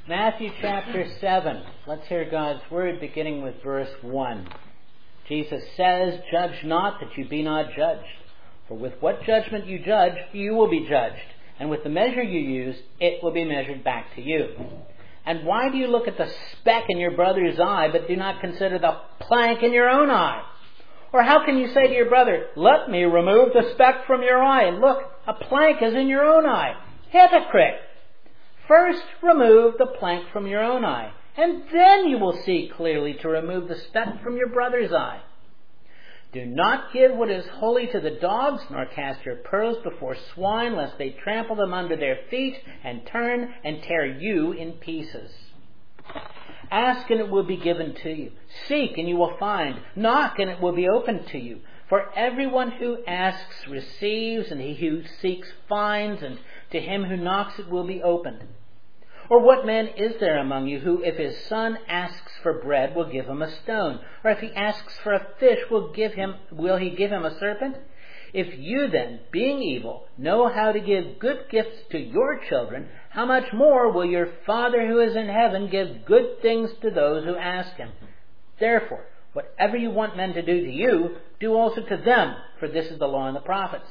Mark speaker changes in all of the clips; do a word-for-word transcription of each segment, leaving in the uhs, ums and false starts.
Speaker 1: Matthew chapter seven. Let's hear God's word beginning with verse one. Jesus says, "Judge not that you be not judged. For with what judgment you judge, you will be judged. And with the measure you use, it will be measured back to you. And why do you look at the speck in your brother's eye, but do not consider the plank in your own eye? Or how can you say to your brother, 'Let me remove the speck from your eye,' and look, a plank is in your own eye? Hypocrite! First remove the plank from your own eye, and then you will see clearly to remove the speck from your brother's eye. Do not give what is holy to the dogs, nor cast your pearls before swine, lest they trample them under their feet and turn and tear you in pieces. Ask and it will be given to you. Seek and you will find. Knock and it will be opened to you. For everyone who asks receives, and he who seeks finds, and to him who knocks it will be opened. Or what man is there among you who, if his son asks for bread, will give him a stone? Or if he asks for a fish, will give him will he give him a serpent? If you then, being evil, know how to give good gifts to your children, how much more will your Father who is in heaven give good things to those who ask him? Therefore, whatever you want men to do to you, do also to them, for this is the law and the prophets.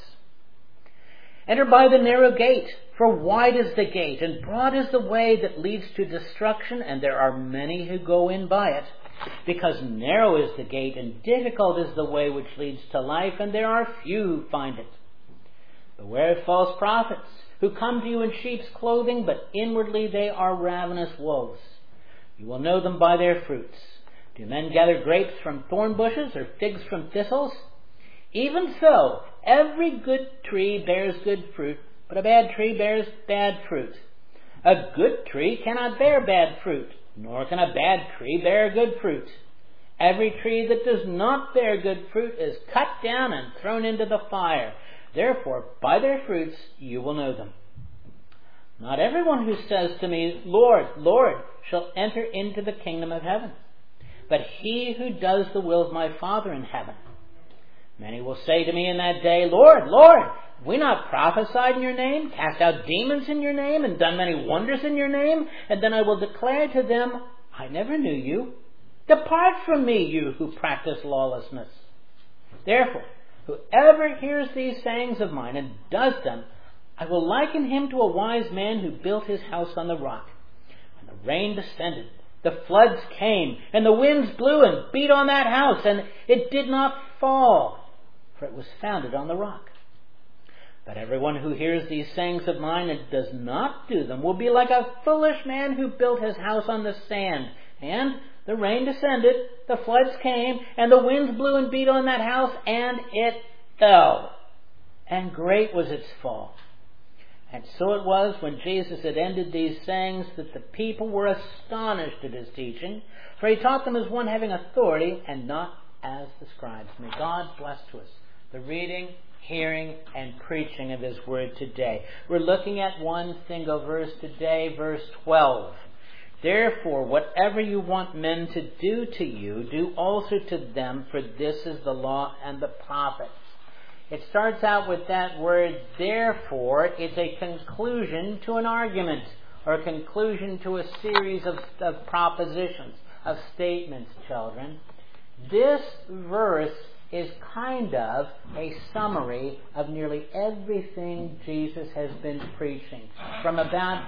Speaker 1: Enter by the narrow gate, for wide is the gate, and broad is the way that leads to destruction, and there are many who go in by it. Because narrow is the gate, and difficult is the way which leads to life, and there are few who find it. Beware of false prophets, who come to you in sheep's clothing, but inwardly they are ravenous wolves. You will know them by their fruits. Do men gather grapes from thorn bushes, or figs from thistles? Even so, every good tree bears good fruit, but a bad tree bears bad fruit. A good tree cannot bear bad fruit, nor can a bad tree bear good fruit. Every tree that does not bear good fruit is cut down and thrown into the fire. Therefore, by their fruits you will know them. Not everyone who says to me, 'Lord, Lord,' shall enter into the kingdom of heaven, but he who does the will of my Father in heaven. Many will say to me in that day, 'Lord, Lord, have we not prophesied in your name, cast out demons in your name, and done many wonders in your name?' And then I will declare to them, 'I never knew you. Depart from me, you who practice lawlessness.' Therefore, whoever hears these sayings of mine and does them, I will liken him to a wise man who built his house on the rock. And the rain descended, the floods came, and the winds blew and beat on that house, and it did not fall, for it was founded on the rock. But everyone who hears these sayings of mine and does not do them will be like a foolish man who built his house on the sand. And the rain descended, the floods came, and the winds blew and beat on that house, and it fell. And great was its fall. And so it was when Jesus had ended these sayings that the people were astonished at his teaching, for he taught them as one having authority and not as the scribes. May God bless to us the reading, hearing, and preaching of his word today. We're looking at one single verse today, verse twelve. Therefore, whatever you want men to do to you, do also to them, for this is the law and the prophets. It starts out with that word, therefore. It's a conclusion to an argument, or a conclusion to a series of, of propositions, of statements, children. This verse is kind of a summary of nearly everything Jesus has been preaching from about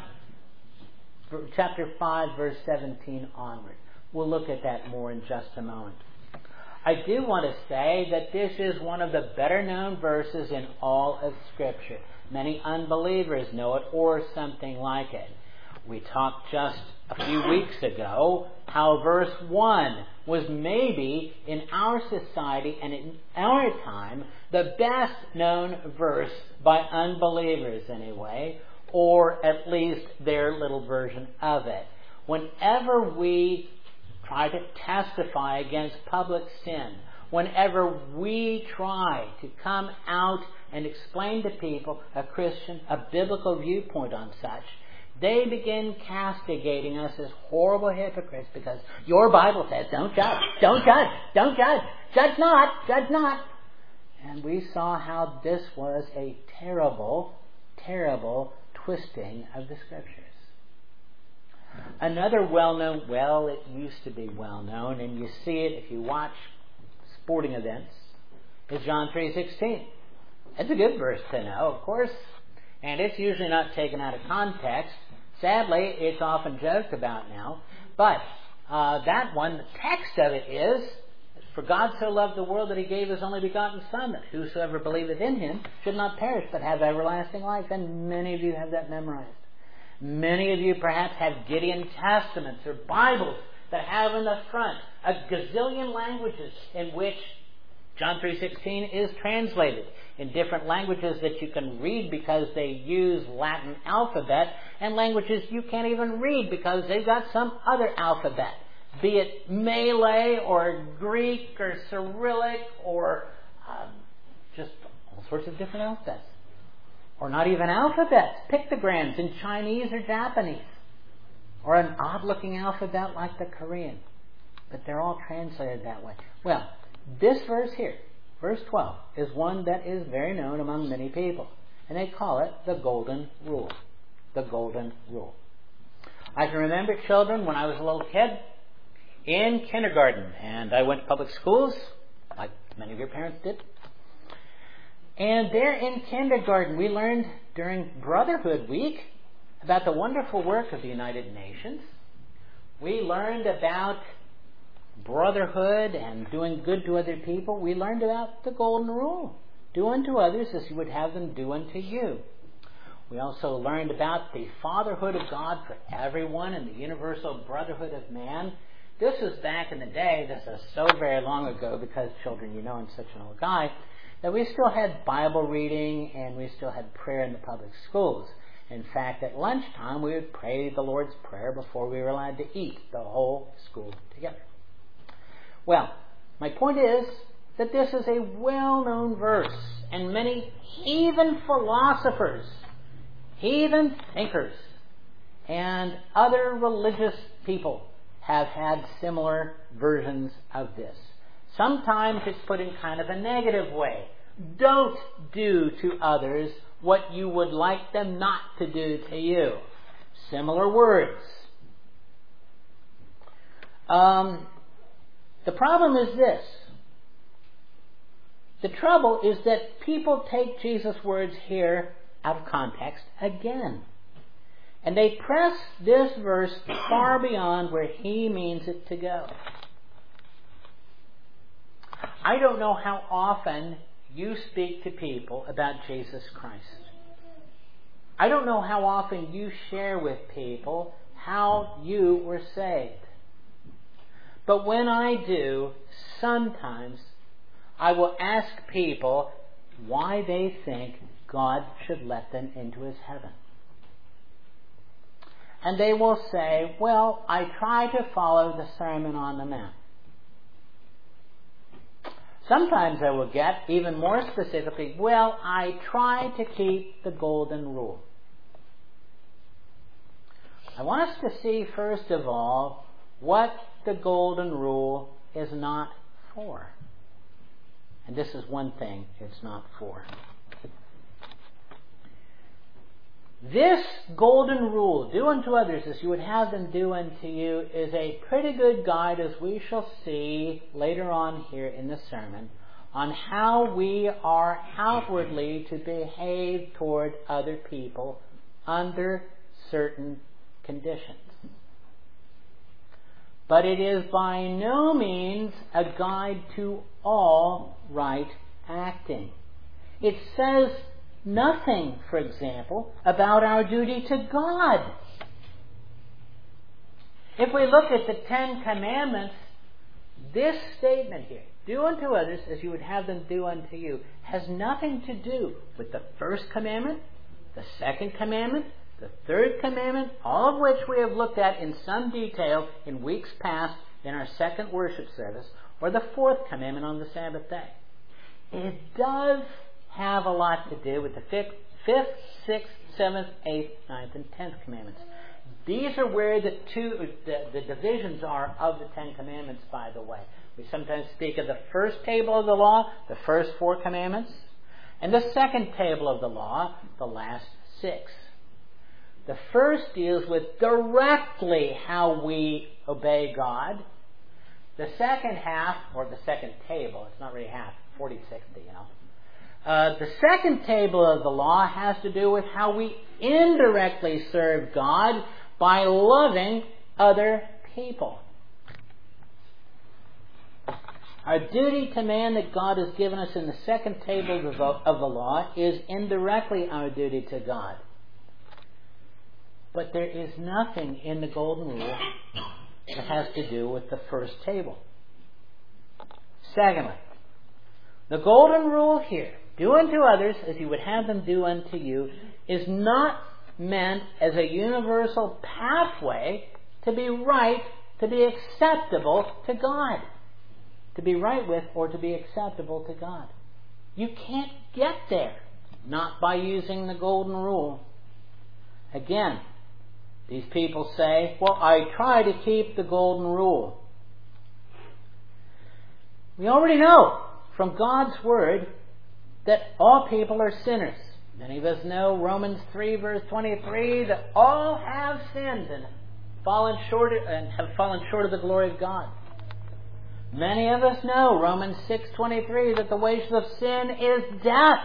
Speaker 1: chapter five, verse seventeen onward. We'll look at that more in just a moment. I do want to say that this is one of the better known verses in all of Scripture. Many unbelievers know it, or something like it. We talked just a few weeks ago how verse one was maybe in our society and in our time the best known verse by unbelievers anyway, or at least their little version of it. Whenever we try to testify against public sin, whenever we try to come out and explain to people a Christian, a biblical viewpoint on such, they begin castigating us as horrible hypocrites because your Bible says, don't judge, don't judge, don't judge, judge not, judge not. And we saw how this was a terrible, terrible twisting of the Scriptures. Another well-known, well, it used to be well-known, and you see it if you watch sporting events, is John three sixteen. It's a good verse to know, of course, and it's usually not taken out of context. Sadly, it's often joked about now, but uh, that one, the text of it is, "For God so loved the world that He gave His only begotten Son, that whosoever believeth in Him should not perish but have everlasting life." And many of you have that memorized. Many of you perhaps have Gideon Testaments or Bibles that have in the front a gazillion languages in which John three sixteen is translated, in different languages that you can read because they use Latin alphabet, and languages you can't even read because they've got some other alphabet, be it Malay or Greek or Cyrillic or um, just all sorts of different alphabets. Or not even alphabets, pictograms in Chinese or Japanese. Or an odd-looking alphabet like the Korean. But they're all translated that way. Well, this verse here, verse twelve, is one that is very known among many people. And they call it the Golden Rule. The Golden Rule. I can remember children when I was a little kid in kindergarten. And I went to public schools, like many of your parents did. And there in kindergarten, we learned during Brotherhood Week about the wonderful work of the United Nations. We learned about brotherhood and doing good to other people. We learned about the Golden Rule. Do unto others as you would have them do unto you. We also learned about the fatherhood of God for everyone and the universal brotherhood of man. This was back in the day. This is so very long ago because, children, you know I'm such an old guy, that we still had Bible reading and we still had prayer in the public schools. In fact, at lunchtime we would pray the Lord's Prayer before we were allowed to eat, the whole school together. Well, my point is that this is a well-known verse, and many heathen philosophers, heathen thinkers, and other religious people have had similar versions of this. Sometimes it's put in kind of a negative way. Don't do to others what you would like them not to do to you. Similar words. Um, the problem is this. The trouble is that people take Jesus' words here out of context again. And they press this verse far beyond where He means it to go. I don't know how often you speak to people about Jesus Christ. I don't know how often you share with people how you were saved. But when I do, sometimes I will ask people why they think God should let them into His heaven. And they will say, well, I try to follow the Sermon on the Mount. Sometimes I will get, even more specifically, well, I try to keep the Golden Rule. I want us to see, first of all, what the Golden Rule is not for. And this is one thing it's not for. This Golden Rule, do unto others as you would have them do unto you, is a pretty good guide, as we shall see later on here in the sermon, on how we are outwardly to behave toward other people under certain conditions. But it is by no means a guide to all right acting. It says nothing, for example, about our duty to God. If we look at the Ten Commandments, this statement here, do unto others as you would have them do unto you, has nothing to do with the first commandment, the second commandment, the third commandment, all of which we have looked at in some detail in weeks past in our second worship service, or the fourth commandment on the Sabbath day. It does have a lot to do with the fifth, fifth, sixth, seventh, eighth, ninth, and tenth commandments. These are where the two the, the divisions are of the Ten Commandments, by the way. We sometimes speak of the first table of the law, the first four commandments, and the second table of the law, the last six. The first deals with directly how we obey God. The second half, or the second table, it's not really half, forty sixty, you know. Uh, the second table of the law has to do with how we indirectly serve God by loving other people. Our duty to man that God has given us in the second table of the, of the law is indirectly our duty to God. But there is nothing in the Golden Rule that has to do with the first table. Secondly, the Golden Rule here, do unto others as you would have them do unto you, is not meant as a universal pathway to be right, to be acceptable to God. To be right with or to be acceptable to God. You can't get there, not by using the Golden Rule. Again, these people say, well, I try to keep the Golden Rule. We already know from God's Word that all people are sinners. Many of us know Romans three verse twenty-three, that all have sinned and fallen short of, and have fallen short of the glory of God. Many of us know Romans six twenty-three, that the wages of sin is death.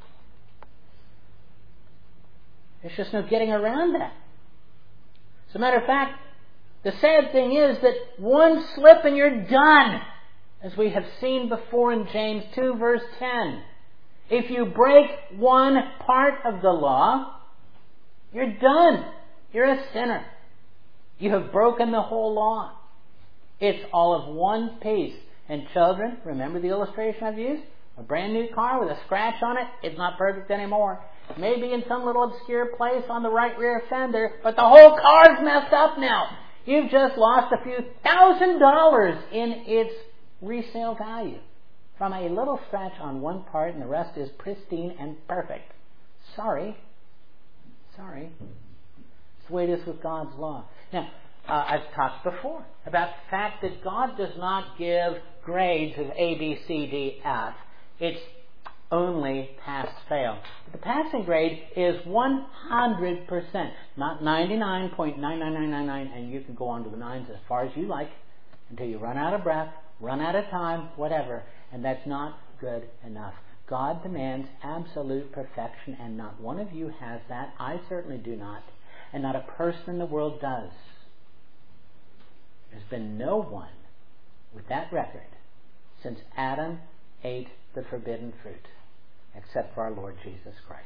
Speaker 1: There's just no getting around that. As a matter of fact, the sad thing is that one slip and you're done, as we have seen before in James two verse ten. If you break one part of the law, you're done. You're a sinner. You have broken the whole law. It's all of one piece. And children, remember the illustration I've used? A brand new car with a scratch on it, it's not perfect anymore. Maybe in some little obscure place on the right rear fender, but the whole car's messed up now. You've just lost a few thousand dollars in its resale value from a little scratch on one part, and the rest is pristine and perfect. Sorry. Sorry. It's the way it is with God's law. Now, uh, I've talked before about the fact that God does not give grades of A, B, C, D, F. It's only pass-fail. The passing grade is one hundred percent, not ninety-nine point nine nine nine nine nine, and you can go on to the nines as far as you like until you run out of breath, run out of time, whatever, and that's not good enough. God demands absolute perfection, and not one of you has that. I certainly do not, and not a person in the world does. There's been no one with that record since Adam ate the forbidden fruit, except for our Lord Jesus Christ.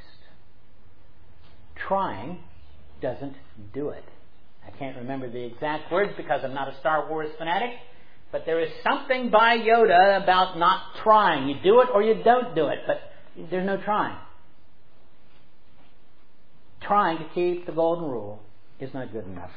Speaker 1: Trying doesn't do it. I can't remember the exact words because I'm not a Star Wars fanatic, but there is something by Yoda about not trying. You do it or you don't do it, but there's no trying. Trying to keep the golden rule is not good enough.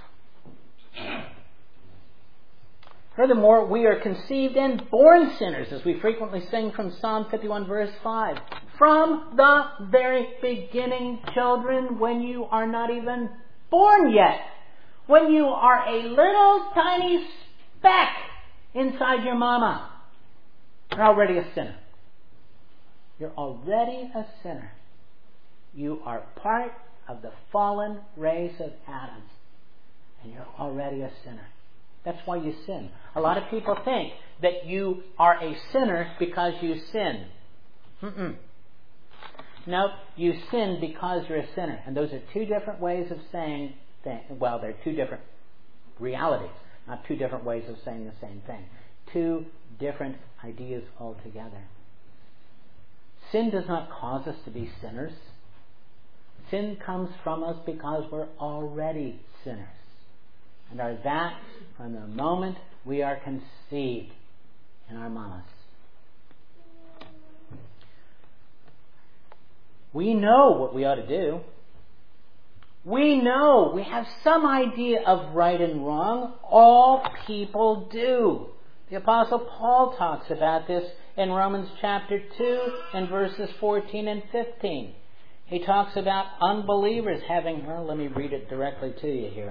Speaker 1: Furthermore, we are conceived and born sinners, as we frequently sing from Psalm fifty-one verse five. From the very beginning, children, when you are not even born yet, when you are a little tiny speck inside your mama, you're already a sinner. You're already a sinner. You are part of the fallen race of Adam, and you're already a sinner. That's why you sin. A lot of people think that you are a sinner because you sin. Mm-mm. No, you sin because you're a sinner. And those are two different ways of saying things. Well, they're two different realities, not two different ways of saying the same thing. Two different ideas altogether. Sin does not cause us to be sinners. Sin comes from us because we're already sinners, and are that from the moment we are conceived in our mamas. We know what we ought to do. We know, we have some idea of right and wrong. All people do. The Apostle Paul talks about this in Romans chapter two and verses fourteen and fifteen. He talks about unbelievers having, well, let me read it directly to you here.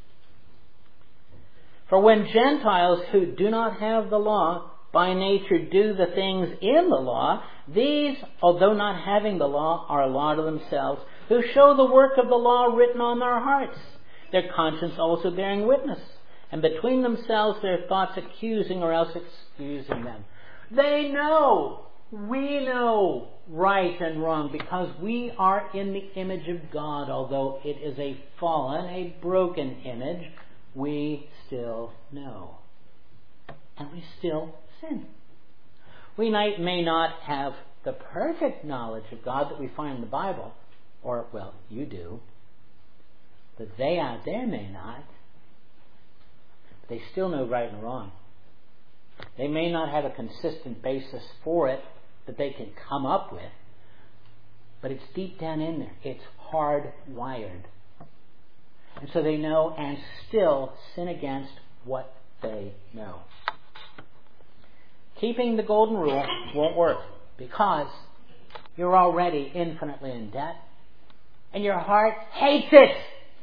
Speaker 1: For when Gentiles who do not have the law by nature do the things in the law, these, although not having the law, are a law to themselves, who show the work of the law written on their hearts, their conscience also bearing witness, and between themselves their thoughts accusing or else excusing them. They know, we know right and wrong because we are in the image of God. Although it is a fallen, a broken image, we still know. And we still sin. We may not have the perfect knowledge of God that we find in the Bible, or, well, you do, but they out there may not. They still know right and wrong. They may not have a consistent basis for it that they can come up with, but it's deep down in there. It's hardwired. And so they know and still sin against what they know. Keeping the golden rule won't work because you're already infinitely in debt and your heart hates it.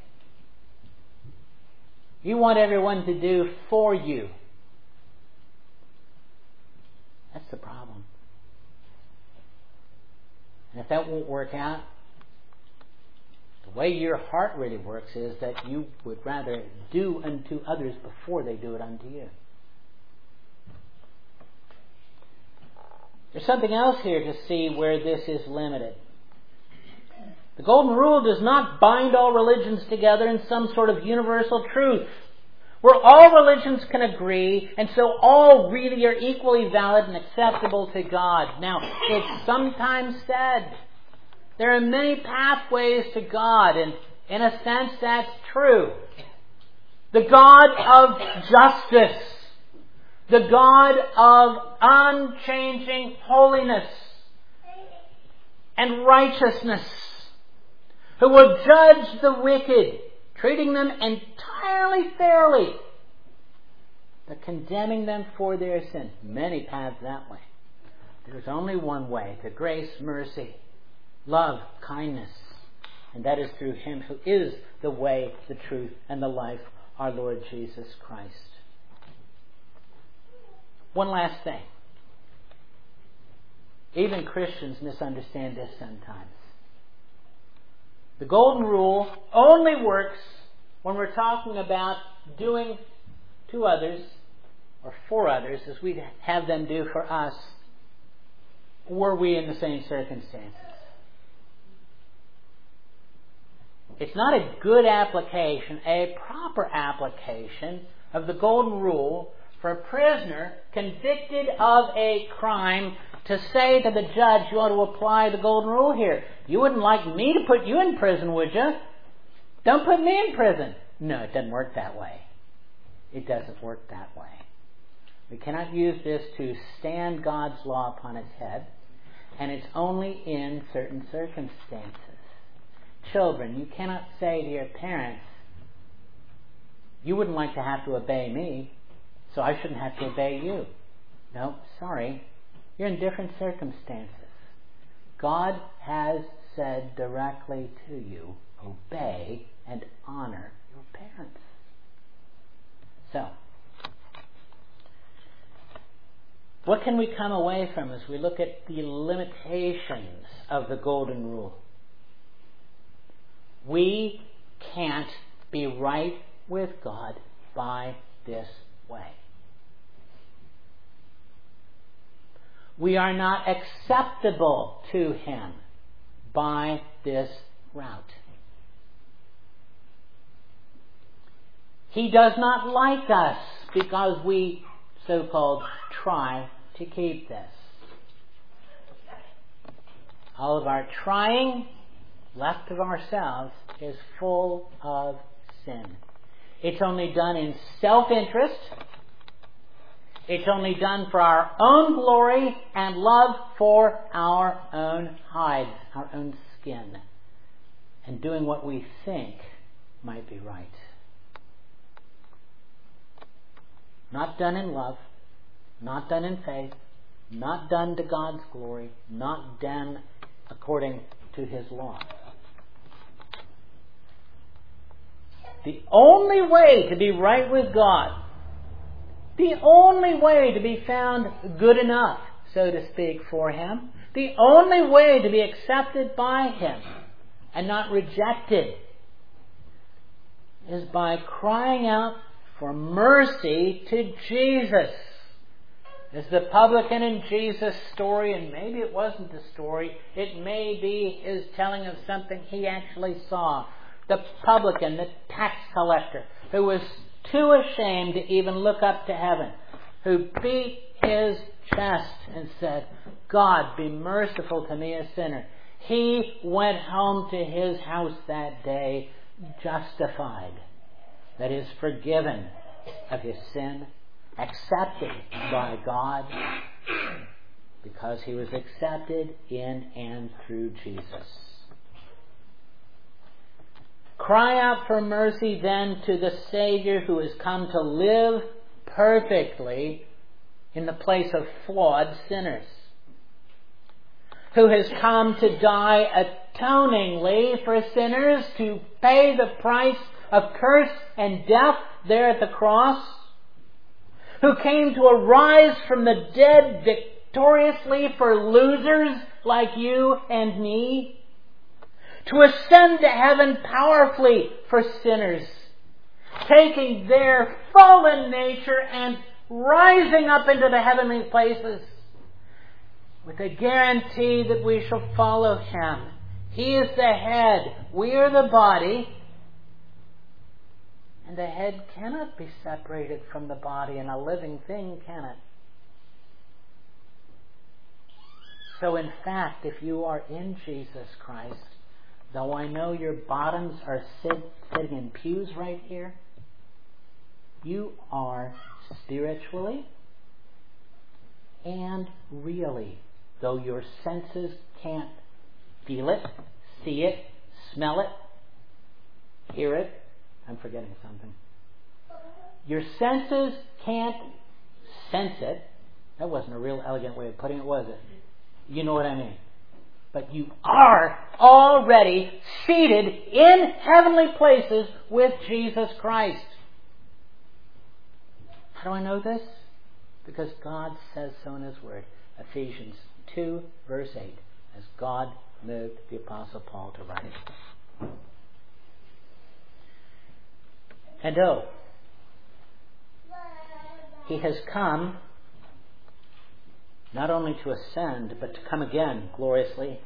Speaker 1: You want everyone to do for you. That's the problem. And if that won't work out, the way your heart really works is that you would rather do unto others before they do it unto you. There's something else here to see where this is limited. The Golden Rule does not bind all religions together in some sort of universal truth, where all religions can agree, and so all really are equally valid and acceptable to God. Now, it's sometimes said there are many pathways to God, and in a sense that's true. The God of justice, the God of unchanging holiness and righteousness, who will judge the wicked, treating them entirely fairly, but condemning them for their sin. Many paths that way. There's only one way to grace, mercy, love, kindness, and that is through Him who is the way, the truth, and the life, our Lord Jesus Christ. One last thing. Even Christians misunderstand this sometimes. The Golden Rule only works when we're talking about doing to others or for others as we'd have them do for us, were we in the same circumstances. It's not a good application, a proper application of the Golden Rule for a prisoner convicted of a crime to say to the judge, you ought to apply the Golden Rule here. You wouldn't like me to put you in prison, would you? Don't put me in prison. No, it doesn't work that way. It doesn't work that way. We cannot use this to stand God's law upon its head, and it's only in certain circumstances. Children, you cannot say to your parents, you wouldn't like to have to obey me, so I shouldn't have to obey you. No, sorry. You're in different circumstances. God has said directly to you, obey and honor your parents. So, what can we come away from as we look at the limitations of the Golden Rule? We can't be right with God by this way. We are not acceptable to Him by this route. He does not like us because we so-called try to keep this. All of our trying left of ourselves is full of sin. It's only done in self-interest. It's only done for our own glory and love for our own hide, our own skin, and doing what we think might be right. Not done in love, not done in faith, not done to God's glory, not done according to His law. The only way to be right with God, the only way to be found good enough, so to speak, for Him, the only way to be accepted by Him and not rejected is by crying out for mercy to Jesus. As the publican in Jesus' story, and maybe it wasn't a story, it may be his telling of something he actually saw. The publican, the tax collector, who was too ashamed to even look up to heaven, who beat his chest and said, God, be merciful to me, a sinner. He went home to his house that day justified, that is, forgiven of his sin, accepted by God, because he was accepted in and through Jesus. Cry out for mercy then to the Savior who has come to live perfectly in the place of flawed sinners, who has come to die atoningly for sinners, to pay the price of curse and death there at the cross, who came to arise from the dead victoriously for losers like you and me, to ascend to heaven powerfully for sinners, taking their fallen nature and rising up into the heavenly places with a guarantee that we shall follow Him. He is the head. We are the body. And the head cannot be separated from the body, and a living thing can it? So in fact, if you are in Jesus Christ, though I know your bottoms are sit, sitting in pews right here, you are spiritually and really, though your senses can't feel it, see it, smell it, hear it. I'm forgetting something. Your senses can't sense it. That wasn't a real elegant way of putting it, was it? You know what I mean. But you are already seated in heavenly places with Jesus Christ. How do I know this? Because God says so in His Word. Ephesians two, verse eight. As God moved the Apostle Paul to write it. And oh, He has come not only to ascend, but to come again gloriously.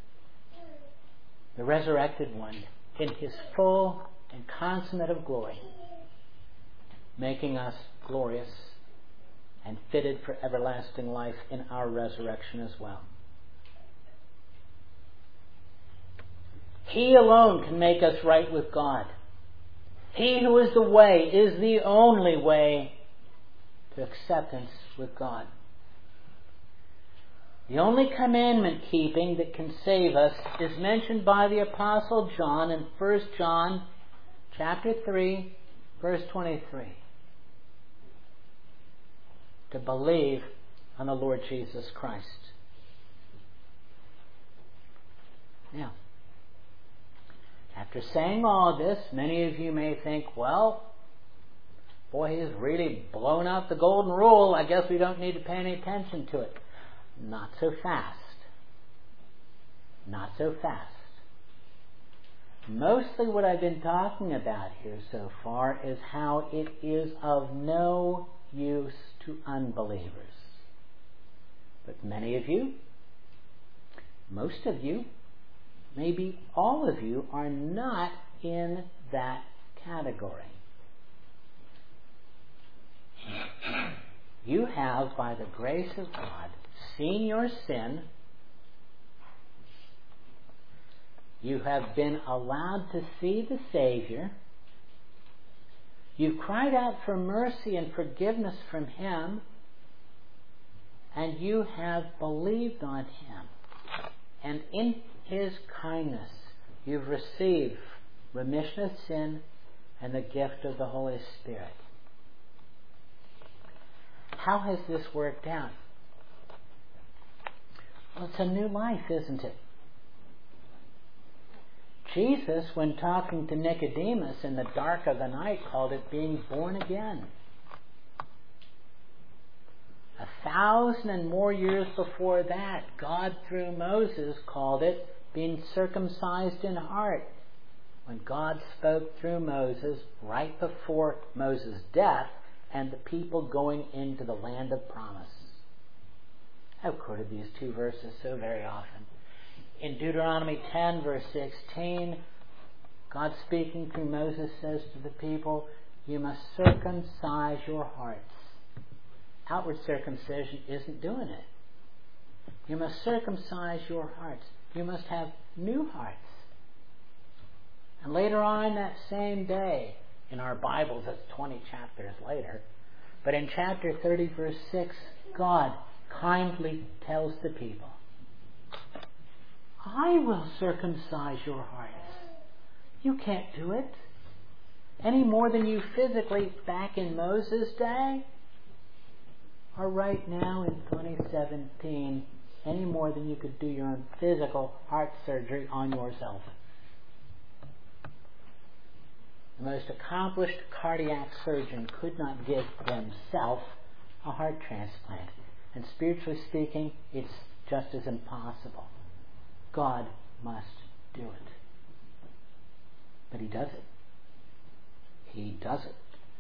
Speaker 1: The resurrected one in His full and consummate of glory, making us glorious and fitted for everlasting life in our resurrection as well. He alone can make us right with God. He who is the way is the only way to acceptance with God. The only commandment keeping that can save us is mentioned by the Apostle John in First John chapter three, verse twenty-three. To believe on the Lord Jesus Christ. Now, after saying all this, many of you may think, well, boy, he's really blown out the golden rule. I guess we don't need to pay any attention to it. Not so fast. Not so fast. Mostly what I've been talking about here so far is how it is of no use to unbelievers. But many of you, most of you, maybe all of you are not in that category. You have, by the grace of God, seen your sin. You have been allowed to see the Savior. You've cried out for mercy and forgiveness from Him. And you have believed on Him. And in His kindness, you've received remission of sin and the gift of the Holy Spirit. How has this worked out? Well, it's a new life, isn't it? Jesus, when talking to Nicodemus in the dark of the night, called it being born again. A thousand and more years before that, God, through Moses, called it being circumcised in heart. When God spoke through Moses right before Moses' death and the people going into the land of promise. I've quoted these two verses so very often. In Deuteronomy ten, verse sixteen, God speaking through Moses says to the people, you must circumcise your hearts. Outward circumcision isn't doing it. You must circumcise your hearts. You must have new hearts. And later on that same day, in our Bibles, that's twenty chapters later, but in chapter thirty, verse six, God kindly tells the people, I will circumcise your hearts. You can't do it any more than you physically back in Moses' day, or right now in twenty seventeen, any more than you could do your own physical heart surgery on yourself. The most accomplished cardiac surgeon could not give himself a heart transplant. And spiritually speaking, it's just as impossible. God must do it. But He does it. He does it.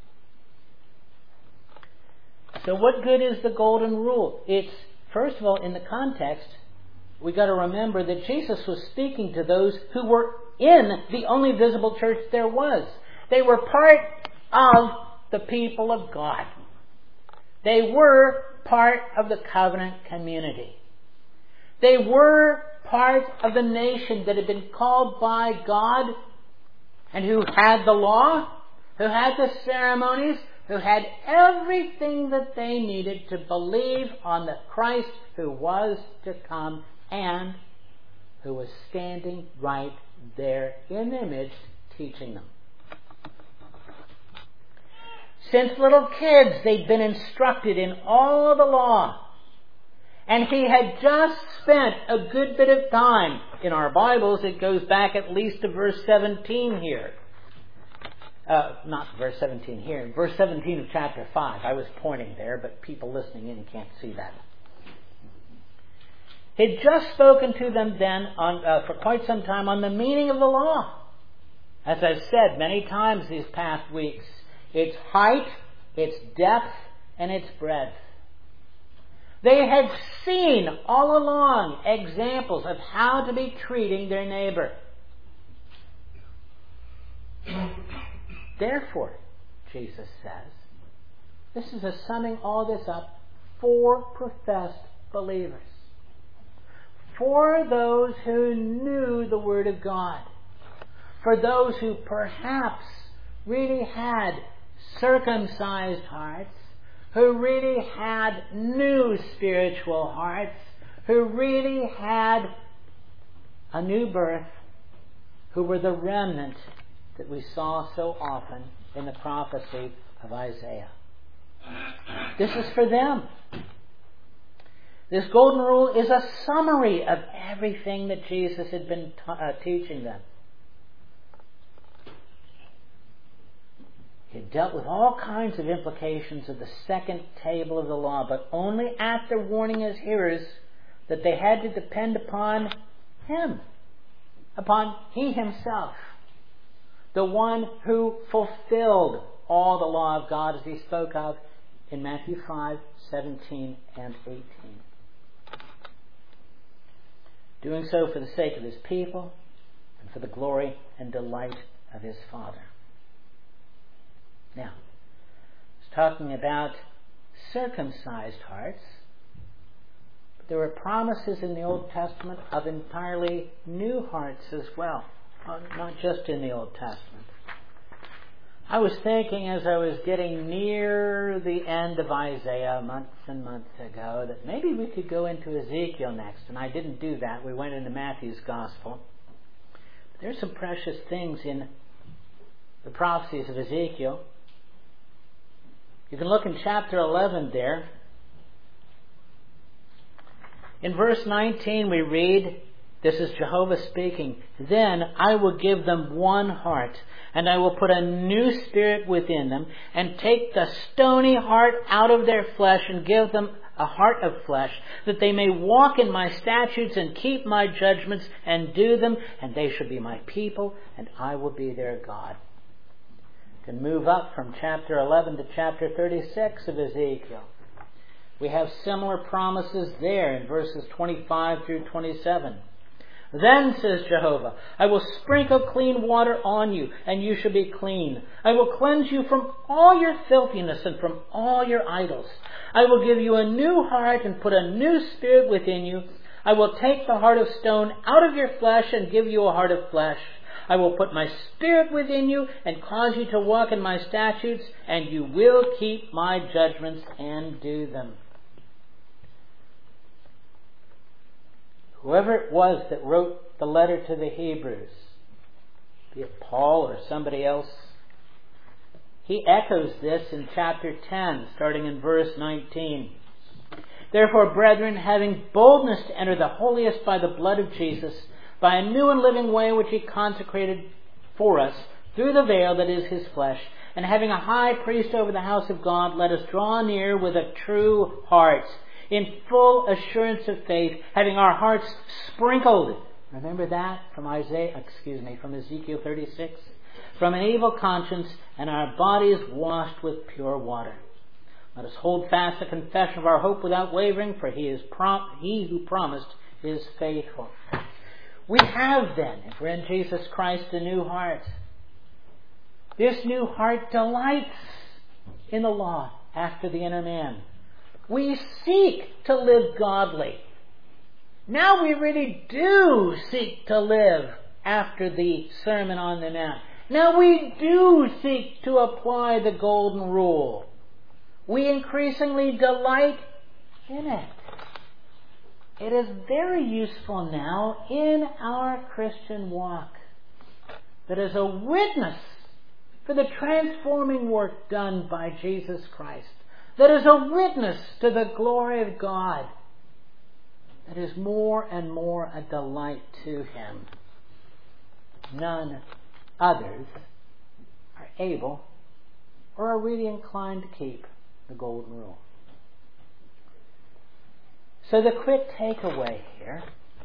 Speaker 1: So what good is the golden rule? It's, first of all, in the context, we got to remember that Jesus was speaking to those who were in the only visible church there was. They were part of the people of God. They were part of the covenant community. They were part of the nation that had been called by God and who had the law, who had the ceremonies, who had everything that they needed to believe on the Christ who was to come and who was standing right there in their midst teaching them. Since little kids, they'd been instructed in all the law. And He had just spent a good bit of time. In our Bibles, it goes back at least to verse seventeen here. Uh, not verse seventeen here. Verse seventeen of chapter five. I was pointing there, but people listening in can't see that. He'd just spoken to them then on, uh, for quite some time on the meaning of the law. As I've said many times these past weeks, its height, its depth, and its breadth. They had seen all along examples of how to be treating their neighbor. Therefore, Jesus says, this is a summing all this up for professed believers. For those who knew the Word of God. For those who perhaps really had circumcised hearts, who really had new spiritual hearts, who really had a new birth, who were the remnant that we saw so often in the prophecy of Isaiah. This is for them. This golden rule is a summary of everything that Jesus had been t- uh, teaching them. It dealt with all kinds of implications of the second table of the law, but only after warning his hearers that they had to depend upon Him, upon He Himself, the one who fulfilled all the law of God as He spoke of in Matthew five, seventeen and eighteen. Doing so for the sake of His people and for the glory and delight of His Father. Now, it's talking about circumcised hearts. But there were promises in the Old Testament of entirely new hearts as well, not just in the Old Testament. I was thinking as I was getting near the end of Isaiah months and months ago that maybe we could go into Ezekiel next, and I didn't do that. We went into Matthew's Gospel. But there's some precious things in the prophecies of Ezekiel. You can look in chapter eleven there. In verse nineteen we read, this is Jehovah speaking, "Then I will give them one heart, and I will put a new spirit within them, and take the stony heart out of their flesh, and give them a heart of flesh, that they may walk in my statutes and keep my judgments and do them, and they shall be my people, and I will be their God. You can move up from chapter eleven to chapter thirty-six of Ezekiel. We have similar promises there in verses twenty-five through twenty-seven. Then, says Jehovah, I will sprinkle clean water on you, and you shall be clean. I will cleanse you from all your filthiness and from all your idols. I will give you a new heart and put a new spirit within you. I will take the heart of stone out of your flesh and give you a heart of flesh. I will put my spirit within you and cause you to walk in my statutes, and you will keep my judgments and do them. Whoever it was that wrote the letter to the Hebrews, be it Paul or somebody else, he echoes this in chapter ten, starting in verse nineteen. Therefore, brethren, having boldness to enter the holiest by the blood of Jesus, by a new and living way which he consecrated for us, through the veil that is his flesh, and having a high priest over the house of God, let us draw near with a true heart, in full assurance of faith, having our hearts sprinkled. Remember that from Isaiah, excuse me, from Ezekiel thirty-six? From an evil conscience, and our bodies washed with pure water. Let us hold fast the confession of our hope without wavering, for he is prom- he who promised is faithful. We have then, if we're in Jesus Christ, a new heart. This new heart delights in the law after the inner man. We seek to live godly. Now we really do seek to live after the Sermon on the Mount. Now we do seek to apply the golden rule. We increasingly delight in it. It is very useful now in our Christian walk, that as a witness for the transforming work done by Jesus Christ, that is a witness to the glory of God, that is more and more a delight to him. None others are able or are really inclined to keep the golden rule. So the quick takeaway here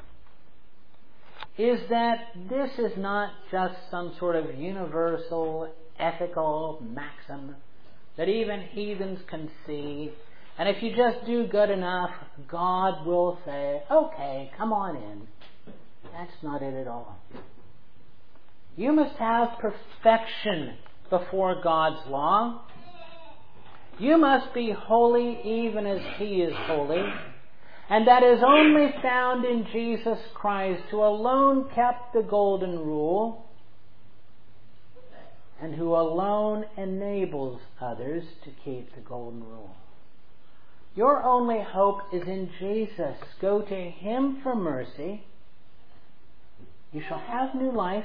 Speaker 1: is that this is not just some sort of universal ethical maxim that even heathens can see, and if you just do good enough, God will say, okay, come on in. That's not it at all. You must have perfection before God's law. You must be holy even as he is holy, and that is only found in Jesus Christ, who alone kept the golden rule, and who alone enables others to keep the golden rule. Your only hope is in Jesus. Go to him for mercy. You shall have new life,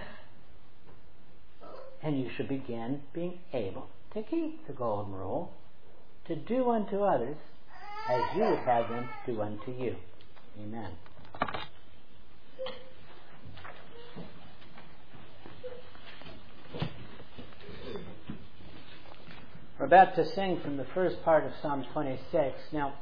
Speaker 1: and you shall begin being able to keep the golden rule, to do unto others as you would have them do unto you. Amen. We're about to sing from the first part of Psalm twenty-six. Now,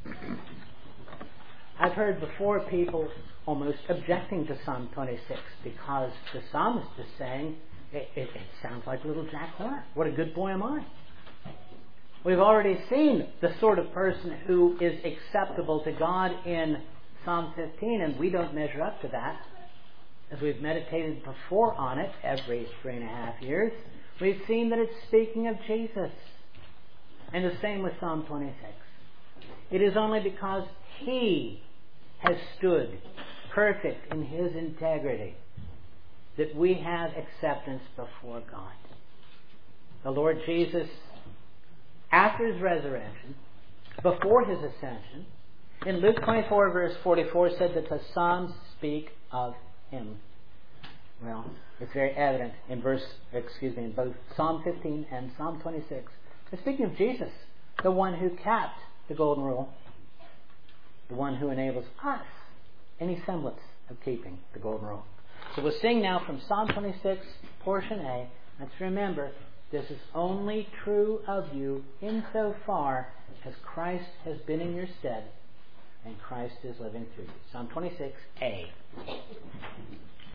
Speaker 1: I've heard before people almost objecting to Psalm twenty-six because the psalmist is saying, it, it, it sounds like little Jack Horner. What a good boy am I. We've already seen the sort of person who is acceptable to God in Psalm fifteen, and we don't measure up to that. As we've meditated before on it every three and a half years, we've seen that it's speaking of Jesus. And the same with Psalm twenty-six. It is only because he has stood perfect in his integrity that we have acceptance before God. The Lord Jesus, after his resurrection, before his ascension, in Luke twenty-four verse forty-four said that the Psalms speak of him. Well, it's very evident in verse, excuse me, in both Psalm fifteen and Psalm twenty-six. It's speaking of Jesus, the one who kept the golden rule, the one who enables us any semblance of keeping the golden rule. So we'll sing now from Psalm twenty-six, portion A. Let's remember, this is only true of you insofar because Christ has been in your stead and Christ is living through you. Psalm twenty-six, A.